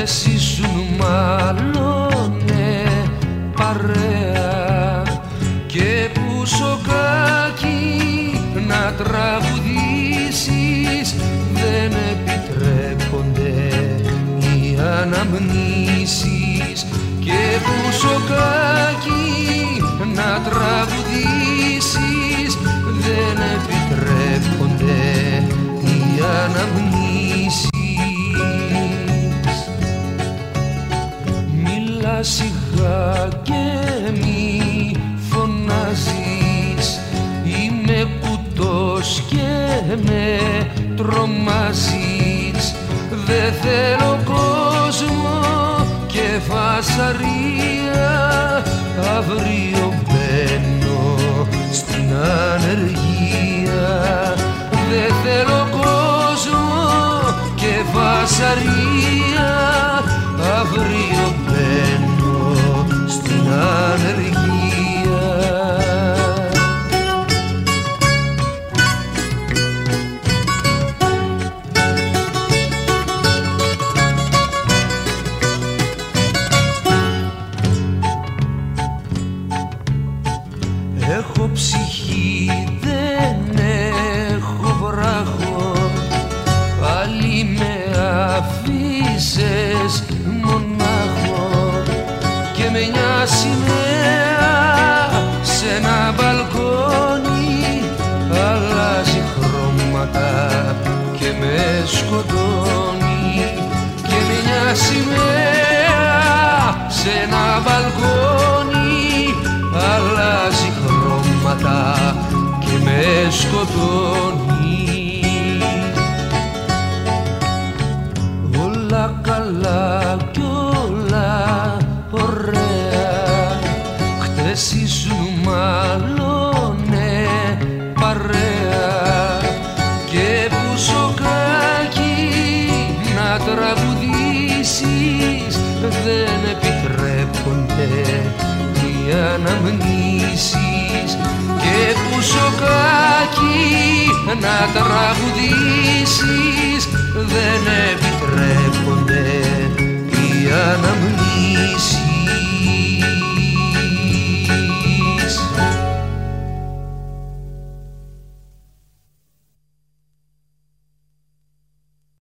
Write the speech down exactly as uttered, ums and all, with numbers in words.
χτες ήσουν μάλλονε παρέα και που σοκάκι να τραγουδήσεις δεν επιτρέπονται οι αναμνήσεις και που σοκάκι να τραγουδήσεις δεν επιτρέπονται οι αναμνήσεις. Μίλα σιγά και μη φωνάζεις, είμαι κουτός και με τρομάζεις. Δε θέλω κόσμο και φασαρία, αύριο μπαίνω στην ανεργία. Δε θέλω κόσμο και φασαρία, αύριο μπαίνω στην ανεργία. Έχω ψυχή, δεν έχω βράχο, πάλι με αφήσες μονάχο και με μια σημαία σε ένα μπαλκόνι αλλάζει χρώματα και με σκοτώνει και με μια σημαία σε ένα μπαλκόνι αλλάζει χρώματα και με σκοτώνει. Όλα καλά κι όλα ωραία, χτες ήσουν μάλλονε παρέα και που σοκάκι να τραγουδήσεις δεν επιτρέπονται οι αναμνήσεις και που σοκάκι να τραγουδήσεις δεν επιτρέπονται